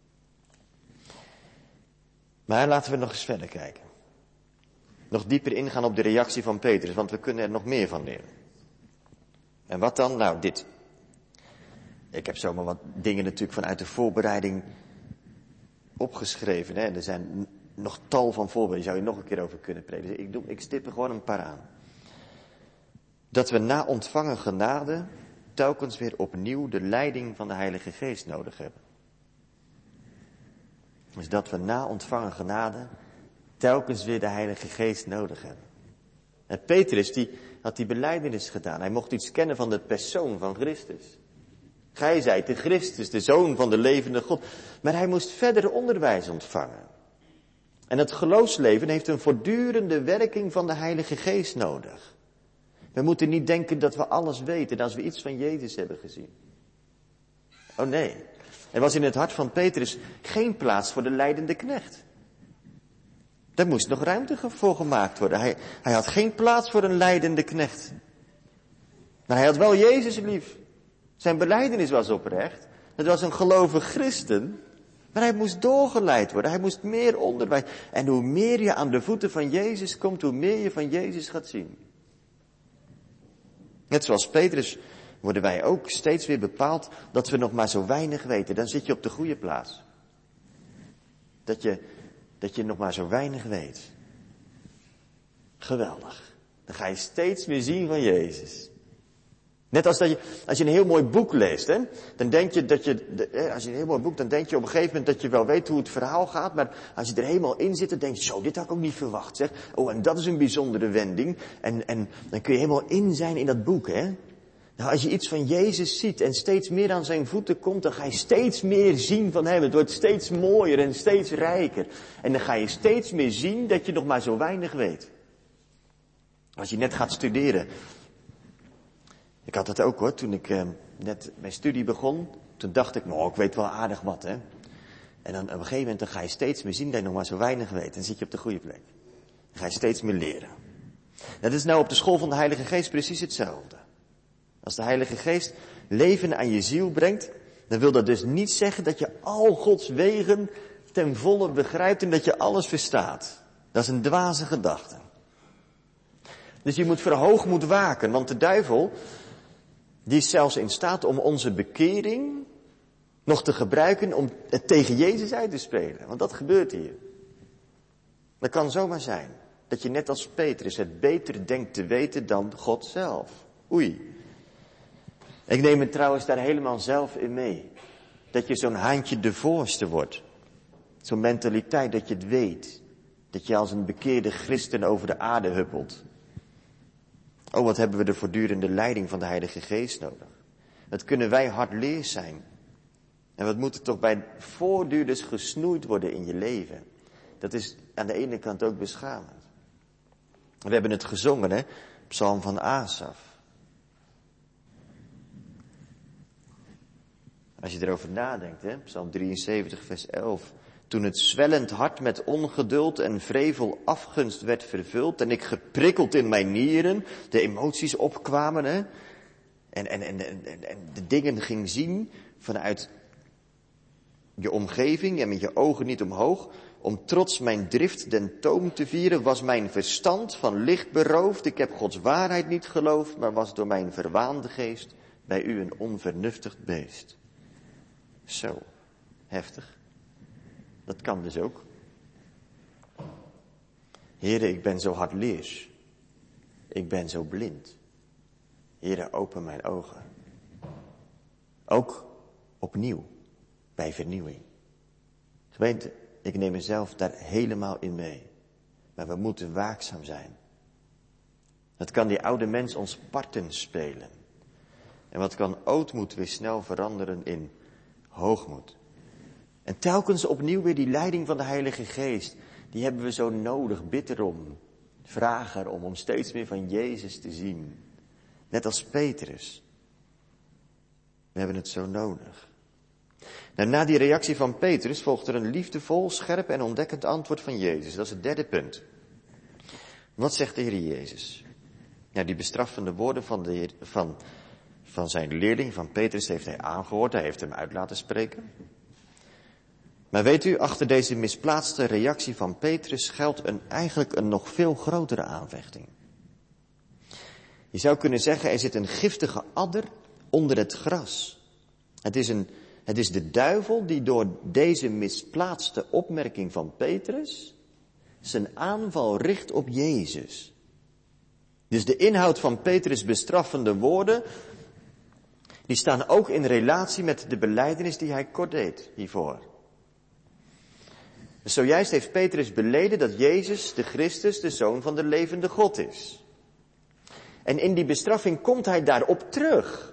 Maar laten we nog eens verder kijken. Nog dieper ingaan op de reactie van Petrus, want we kunnen er nog meer van leren. En wat dan? Nou, dit. Ik heb zomaar wat dingen natuurlijk vanuit de voorbereiding opgeschreven. Hè? Er zijn nog tal van voorbeelden, zou je nog een keer over kunnen prediken. Ik, doe, ik stip er gewoon een paar aan. Dat we na ontvangen genade telkens weer opnieuw de leiding van de Heilige Geest nodig hebben. Dus dat we na ontvangen genade telkens weer de Heilige Geest nodig hebben. En Petrus die had die belijdenis gedaan. Hij mocht iets kennen van de persoon van Christus. Gij zijt de Christus, de Zoon van de levende God. Maar hij moest verder onderwijs ontvangen. En het geloofsleven heeft een voortdurende werking van de Heilige Geest nodig. We moeten niet denken dat we alles weten als we iets van Jezus hebben gezien. Oh nee, er was in het hart van Petrus geen plaats voor de lijdende knecht. Daar moest nog ruimte voor gemaakt worden. Hij, hij had geen plaats voor een lijdende knecht. Maar hij had wel Jezus lief. Zijn belijdenis was oprecht. Het was een gelovig christen. Maar hij moest doorgeleid worden. Hij moest meer onderwijs. En hoe meer je aan de voeten van Jezus komt, hoe meer je van Jezus gaat zien. Net zoals Petrus worden wij ook steeds weer bepaald dat we nog maar zo weinig weten. Dan zit je op de goede plaats. Dat je, dat je nog maar zo weinig weet. Geweldig. Dan ga je steeds meer zien van Jezus. Net als dat je, als je een heel mooi boek leest, hè, dan denk je dat je, als je een heel mooi boek, dan denk je op een gegeven moment dat je wel weet hoe het verhaal gaat, maar als je er helemaal in zit, dan denk je, zo, dit had ik ook niet verwacht, zeg. Oh, en dat is een bijzondere wending. En, en dan kun je helemaal in zijn in dat boek, hè. Nou, als je iets van Jezus ziet en steeds meer aan zijn voeten komt, dan ga je steeds meer zien van hem. Het wordt steeds mooier en steeds rijker. En dan ga je steeds meer zien dat je nog maar zo weinig weet. Als je net gaat studeren. Ik had dat ook hoor, toen ik eh, net mijn studie begon. Toen dacht ik, nou, ik weet wel aardig wat, hè. En dan op een gegeven moment dan ga je steeds meer zien dat je nog maar zo weinig weet. Dan zit je op de goede plek. Dan ga je steeds meer leren. Dat is nou op de school van de Heilige Geest precies hetzelfde. Als de Heilige Geest leven aan je ziel brengt, dan wil dat dus niet zeggen dat je al Gods wegen ten volle begrijpt en dat je alles verstaat. Dat is een dwaze gedachte. Dus je moet verhoogmoed waken, want de duivel, die is zelfs in staat om onze bekering nog te gebruiken om het tegen Jezus uit te spelen. Want dat gebeurt hier. Dat kan zomaar zijn. Dat je net als Petrus het beter denkt te weten dan God zelf. Oei. Ik neem het trouwens daar helemaal zelf in mee. Dat je zo'n haantje de voorste wordt. Zo'n mentaliteit dat je het weet. Dat je als een bekeerde christen over de aarde huppelt. Oh, wat hebben we de voortdurende leiding van de Heilige Geest nodig. Wat kunnen wij hardleers zijn. En wat moet er toch bij voortdurend gesnoeid worden in je leven. Dat is aan de ene kant ook beschamend. We hebben het gezongen, hè? Psalm van Asaf. Als je erover nadenkt, hè? Psalm drieënzeventig, vers elf. Toen het zwellend hart met ongeduld en vrevel afgunst werd vervuld. En ik geprikkeld in mijn nieren. De emoties opkwamen, hè? En, en, en, en, en de dingen ging zien vanuit je omgeving en met je ogen niet omhoog. Om trots mijn drift den toom te vieren, was mijn verstand van licht beroofd. Ik heb Gods waarheid niet geloofd, maar was door mijn verwaande geest bij u een onvernuftig beest. Zo, heftig. Dat kan dus ook. Heere, ik ben zo hardleers. Ik ben zo blind. Heere, open mijn ogen. Ook opnieuw, bij vernieuwing. Gemeente, ik neem mezelf daar helemaal in mee. Maar we moeten waakzaam zijn. Dat kan die oude mens ons parten spelen. En wat kan ootmoed weer snel veranderen in hoogmoed. En telkens opnieuw weer die leiding van de Heilige Geest. Die hebben we zo nodig, bid erom. Vraag erom, om steeds meer van Jezus te zien. Net als Petrus. We hebben het zo nodig. Nou, na die reactie van Petrus volgt er een liefdevol, scherp en ontdekkend antwoord van Jezus. Dat is het derde punt. Wat zegt de Heer Jezus? Ja, die bestraffende woorden van, de Heer, van, van zijn leerling, van Petrus, heeft hij aangehoord. Hij heeft hem uit laten spreken. Maar weet u, achter deze misplaatste reactie van Petrus schuilt een, eigenlijk een nog veel grotere aanvechting. Je zou kunnen zeggen, er zit een giftige adder onder het gras. Het is, een, het is de duivel die door deze misplaatste opmerking van Petrus zijn aanval richt op Jezus. Dus de inhoud van Petrus' bestraffende woorden, die staan ook in relatie met de belijdenis die hij kort deed hiervoor. Dus zojuist heeft Petrus beleden dat Jezus, de Christus, de Zoon van de levende God is. En in die bestraffing komt hij daarop terug.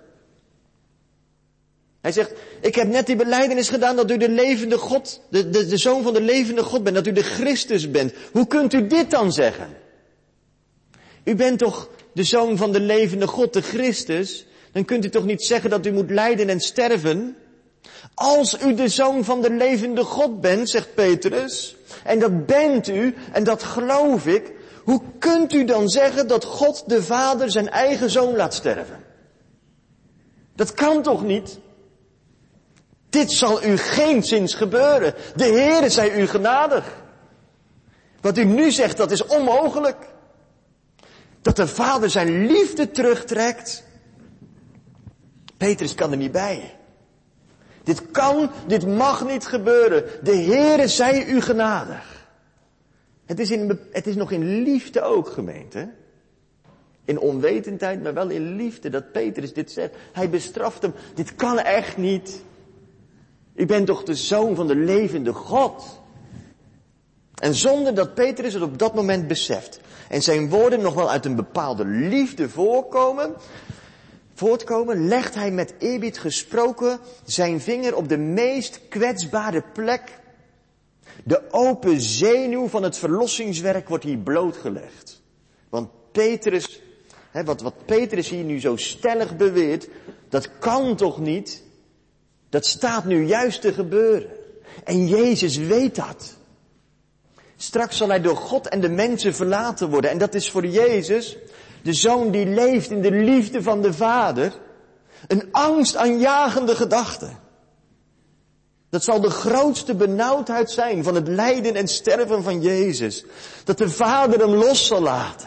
Hij zegt, ik heb net die belijdenis gedaan dat u de levende God, de, de, de Zoon van de levende God bent, dat u de Christus bent. Hoe kunt u dit dan zeggen? U bent toch de Zoon van de levende God, de Christus? Dan kunt u toch niet zeggen dat u moet lijden en sterven? Als u de Zoon van de levende God bent, zegt Petrus, en dat bent u, en dat geloof ik, hoe kunt u dan zeggen dat God de Vader zijn eigen Zoon laat sterven? Dat kan toch niet? Dit zal u geenszins gebeuren. De Heere zij u genadig. Wat u nu zegt, dat is onmogelijk. Dat de Vader zijn liefde terugtrekt. Petrus kan er niet bij. Dit kan, dit mag niet gebeuren. De Heere zij u genadig. Het is, in, het is nog in liefde ook, gemeente. In onwetendheid, maar wel in liefde dat Petrus dit zegt. Hij bestraft hem. Dit kan echt niet. U bent toch de Zoon van de levende God. En zonder dat Petrus het op dat moment beseft. En zijn woorden nog wel uit een bepaalde liefde voorkomen. Voortkomen, legt hij met eerbied gesproken zijn vinger op de meest kwetsbare plek. De open zenuw van het verlossingswerk wordt hier blootgelegd. Want Petrus, hè, wat, wat Petrus hier nu zo stellig beweert, dat kan toch niet? Dat staat nu juist te gebeuren. En Jezus weet dat. Straks zal hij door God en de mensen verlaten worden. En dat is voor Jezus, de Zoon die leeft in de liefde van de Vader, een angstaanjagende gedachte. Dat zal de grootste benauwdheid zijn van het lijden en sterven van Jezus. Dat de Vader hem los zal laten.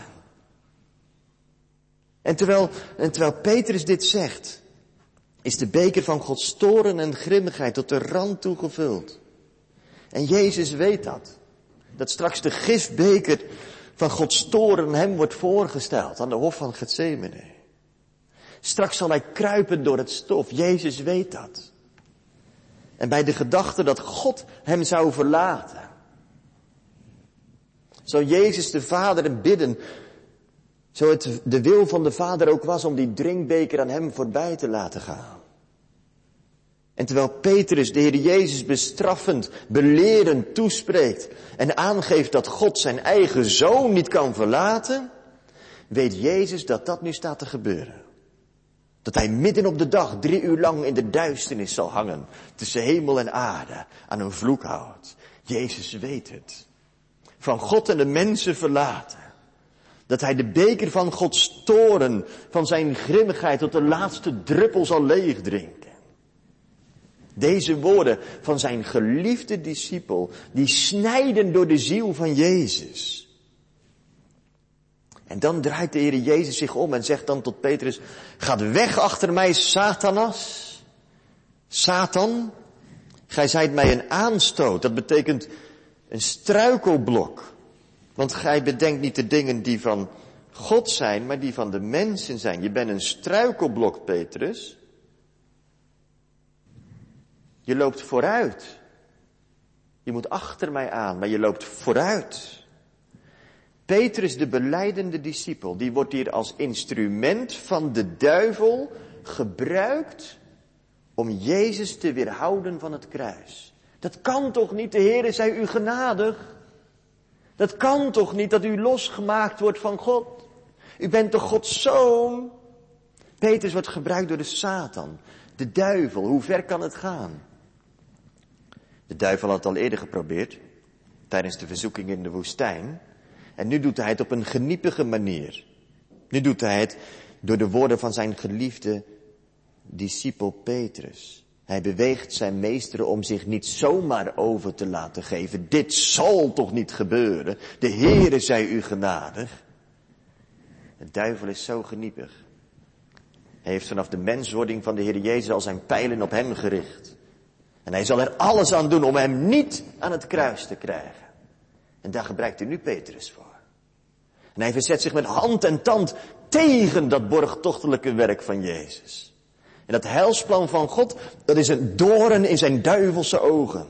En terwijl, en terwijl Petrus dit zegt, is de beker van Gods toorn en grimmigheid tot de rand toe gevuld. En Jezus weet dat. Dat straks de gifbeker van Gods toorn hem wordt voorgesteld aan de hof van Getsemane. Straks zal hij kruipen door het stof. Jezus weet dat. En bij de gedachte dat God hem zou verlaten, zou Jezus de Vader bidden, zo het de wil van de Vader ook was om die drinkbeker aan hem voorbij te laten gaan. En terwijl Petrus de Heer Jezus bestraffend, belerend toespreekt en aangeeft dat God zijn eigen zoon niet kan verlaten, weet Jezus dat dat nu staat te gebeuren. Dat hij midden op de dag drie uur lang in de duisternis zal hangen, tussen hemel en aarde, aan een vloekhout. Jezus weet het. Van God en de mensen verlaten. Dat hij de beker van Gods toorn, van zijn grimmigheid tot de laatste druppel zal leegdrinken. Deze woorden van zijn geliefde discipel, die snijden door de ziel van Jezus. En dan draait de Heer Jezus zich om en zegt dan tot Petrus, ga weg achter mij, Satanas. Satan, gij zijt mij een aanstoot. Dat betekent een struikelblok. Want gij bedenkt niet de dingen die van God zijn, maar die van de mensen zijn. Je bent een struikelblok, Petrus. Je loopt vooruit. Je moet achter mij aan, maar je loopt vooruit. Petrus, de belijdende discipel, die wordt hier als instrument van de duivel gebruikt om Jezus te weerhouden van het kruis. Dat kan toch niet, de Heere zij u genadig. Dat kan toch niet dat u losgemaakt wordt van God. U bent toch Gods zoon. Petrus wordt gebruikt door de Satan, de duivel. Hoe ver kan het gaan? De duivel had het al eerder geprobeerd, tijdens de verzoeking in de woestijn. En nu doet hij het op een geniepige manier. Nu doet hij het door de woorden van zijn geliefde discipel Petrus. Hij beweegt zijn meester om zich niet zomaar over te laten geven. Dit zal toch niet gebeuren? De Heere zij u genadig. De duivel is zo geniepig. Hij heeft vanaf de menswording van de Heer Jezus al zijn pijlen op hem gericht. En hij zal er alles aan doen om hem niet aan het kruis te krijgen. En daar gebruikt hij nu Petrus voor. En hij verzet zich met hand en tand tegen dat borgtochtelijke werk van Jezus. En dat heilsplan van God, dat is een doorn in zijn duivelse ogen.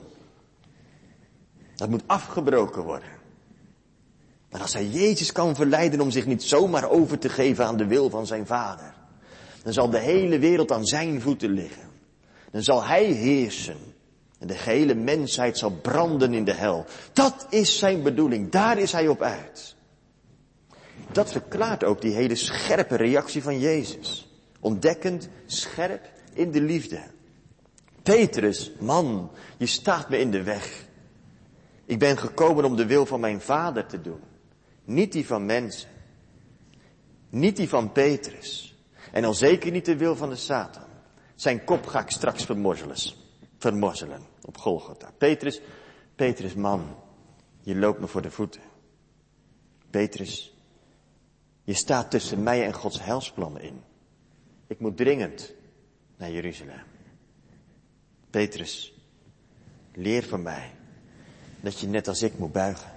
Dat moet afgebroken worden. Maar als hij Jezus kan verleiden om zich niet zomaar over te geven aan de wil van zijn Vader, dan zal de hele wereld aan zijn voeten liggen. Dan zal hij heersen. En de gehele mensheid zal branden in de hel. Dat is zijn bedoeling. Daar is hij op uit. Dat verklaart ook die hele scherpe reactie van Jezus. Ontdekkend, scherp, in de liefde. Petrus, man, je staat me in de weg. Ik ben gekomen om de wil van mijn Vader te doen. Niet die van mensen. Niet die van Petrus. En al zeker niet de wil van de Satan. Zijn kop ga ik straks vermorzelen. Vermorzelen op Golgotha. Petrus, Petrus, man, je loopt me voor de voeten. Petrus, je staat tussen mij en Gods heilsplannen in. Ik moet dringend naar Jeruzalem. Petrus, leer van mij dat je net als ik moet buigen.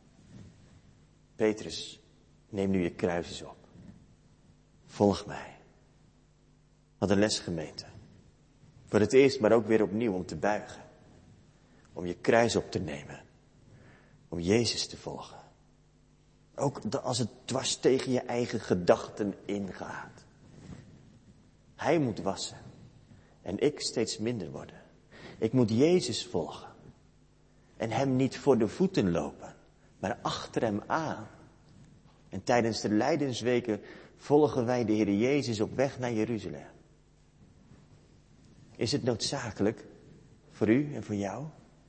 Petrus, neem nu je kruis eens op. Volg mij. Wat een les, gemeente. Voor het eerst, maar ook weer opnieuw om te buigen. Om je kruis op te nemen. Om Jezus te volgen. Ook als het dwars tegen je eigen gedachten ingaat. Hij moet wassen. En ik steeds minder worden. Ik moet Jezus volgen. En hem niet voor de voeten lopen. Maar achter hem aan. En tijdens de lijdensweken volgen wij de Heer Jezus op weg naar Jeruzalem. Is het noodzakelijk voor u en voor jou?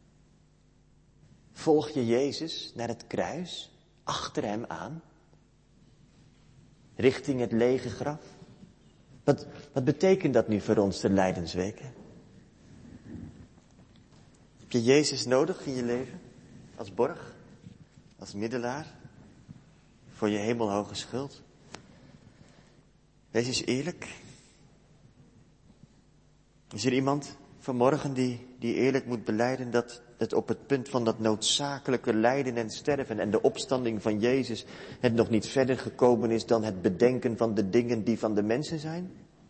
Volg je Jezus naar het kruis, achter hem aan? Richting het lege graf? Wat, wat betekent dat nu voor ons, de lijdensweken? Heb je Jezus nodig in je leven? Als borg? Als middelaar? Voor je hemelhoge schuld? Wees eens eerlijk. Is er iemand vanmorgen die, die eerlijk moet belijden dat het op het punt van dat noodzakelijke lijden en sterven en de opstanding van Jezus het nog niet verder gekomen is dan het bedenken van de dingen die van de mensen zijn?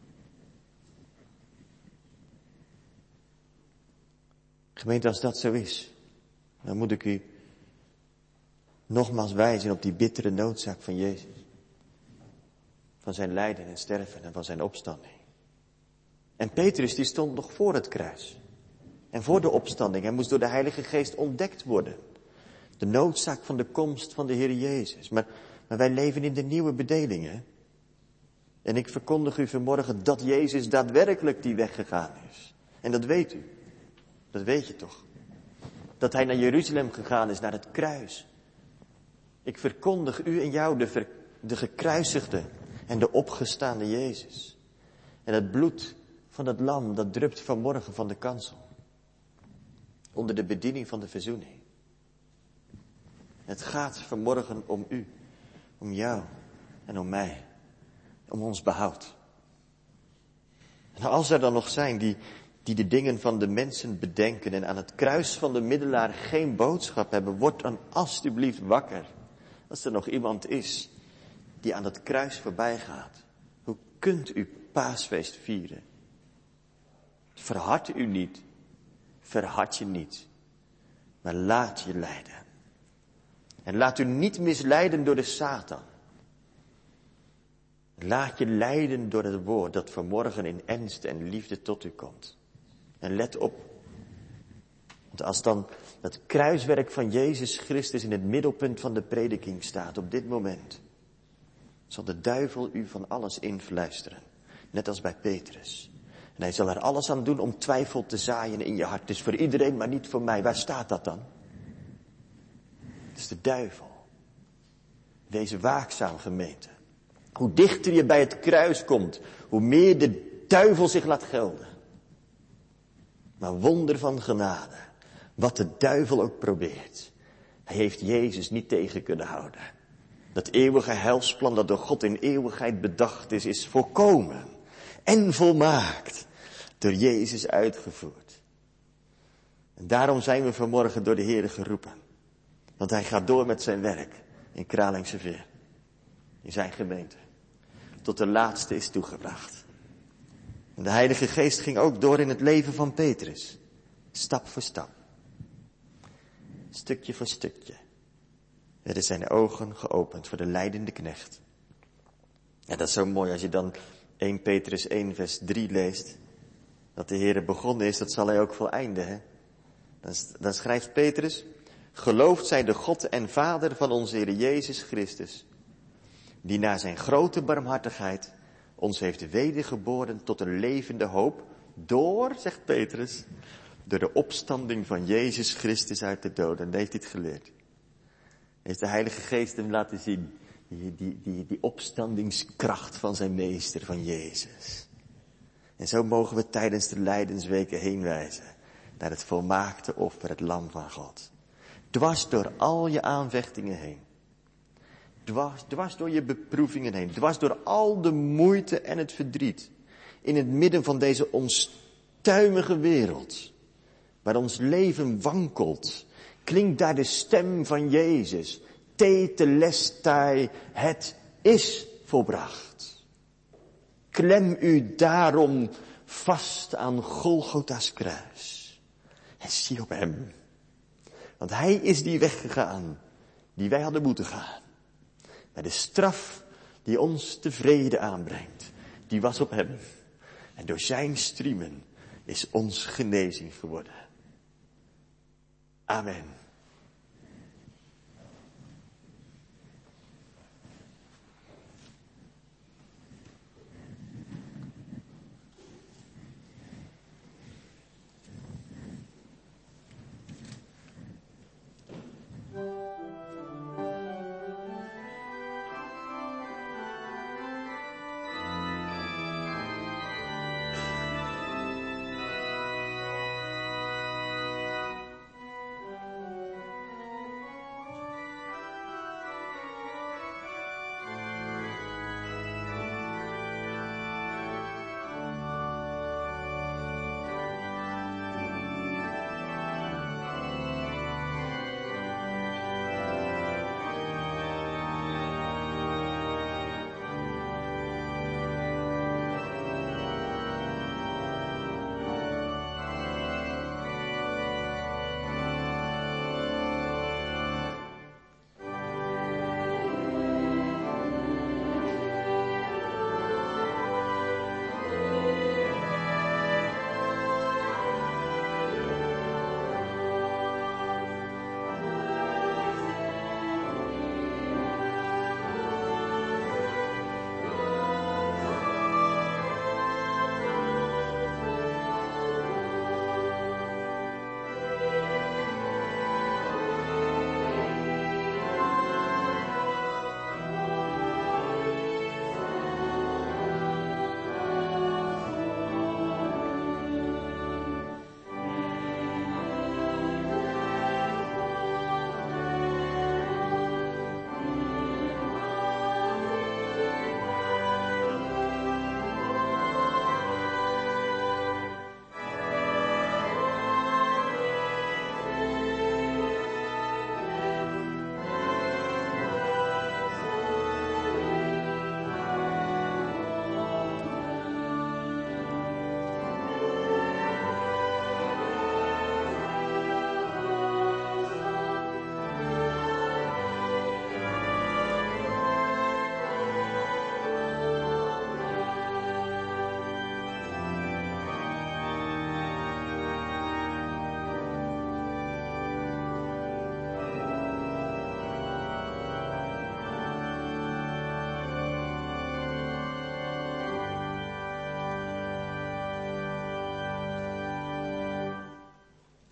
Gemeente, als dat zo is, dan moet ik u nogmaals wijzen op die bittere noodzaak van Jezus. Van zijn lijden en sterven en van zijn opstanding. En Petrus die stond nog voor het kruis. En voor de opstanding. Hij moest door de Heilige Geest ontdekt worden. De noodzaak van de komst van de Heer Jezus. Maar, maar wij leven in de nieuwe bedeling, hè? En ik verkondig u vanmorgen dat Jezus daadwerkelijk die weg gegaan is. En dat weet u. Dat weet je toch. Dat hij naar Jeruzalem gegaan is, naar het kruis. Ik verkondig u en jou de, ver, de gekruisigde en de opgestaande Jezus. En het bloed van het lam, dat drupt vanmorgen van de kansel. Onder de bediening van de verzoening. Het gaat vanmorgen om u, om jou en om mij. Om ons behoud. En als er dan nog zijn die, die de dingen van de mensen bedenken en aan het kruis van de middelaar geen boodschap hebben, word dan alstublieft wakker. Als er nog iemand is die aan het kruis voorbij gaat. Hoe kunt u paasfeest vieren? Verhard u niet. Verhard je niet. Maar laat je leiden. En laat u niet misleiden door de Satan. Laat je leiden door het woord dat vanmorgen in ernst en liefde tot u komt. En let op. Want als dan het kruiswerk van Jezus Christus in het middelpunt van de prediking staat op dit moment, zal de duivel u van alles influisteren. Net als bij Petrus. En hij zal er alles aan doen om twijfel te zaaien in je hart. Het is voor iedereen, maar niet voor mij. Waar staat dat dan? Het is de duivel. Wees waakzaam, gemeente. Hoe dichter je bij het kruis komt, hoe meer de duivel zich laat gelden. Maar wonder van genade. Wat de duivel ook probeert. Hij heeft Jezus niet tegen kunnen houden. Dat eeuwige heilsplan dat door God in eeuwigheid bedacht is, is volkomen en volmaakt door Jezus uitgevoerd. En daarom zijn we vanmorgen door de Heer geroepen. Want hij gaat door met zijn werk in Kralingse Veer. In zijn gemeente. Tot de laatste is toegebracht. En de Heilige Geest ging ook door in het leven van Petrus. Stap voor stap. Stukje voor stukje. werden zijn ogen geopend voor de lijdende knecht. En dat is zo mooi als je dan eerste Petrus één vers drie leest. Dat de Heere begonnen is, dat zal hij ook voleinden. Hè? Dan, dan schrijft Petrus: geloofd zij de God en Vader van onze Heer Jezus Christus, die naar zijn grote barmhartigheid ons heeft wedergeboren tot een levende hoop, door, zegt Petrus, door de opstanding van Jezus Christus uit de doden. En dat heeft hij het geleerd. Heeft de Heilige Geest hem laten zien. Die, die, die, die opstandingskracht van zijn meester, van Jezus. En zo mogen we tijdens de lijdensweken heen wijzen naar het volmaakte offer, het lam van God. Dwars door al je aanvechtingen heen. Dwars, dwars door je beproevingen heen. Dwars door al de moeite en het verdriet. In het midden van deze onstuimige wereld. Waar ons leven wankelt. Klinkt daar de stem van Jezus. Tetelestai, het is volbracht. Klem u daarom vast aan Golgotha's kruis. En zie op hem. Want hij is die weg gegaan die wij hadden moeten gaan. Maar de straf die ons tevreden aanbrengt, die was op hem. En door zijn striemen is ons genezing geworden. Amen.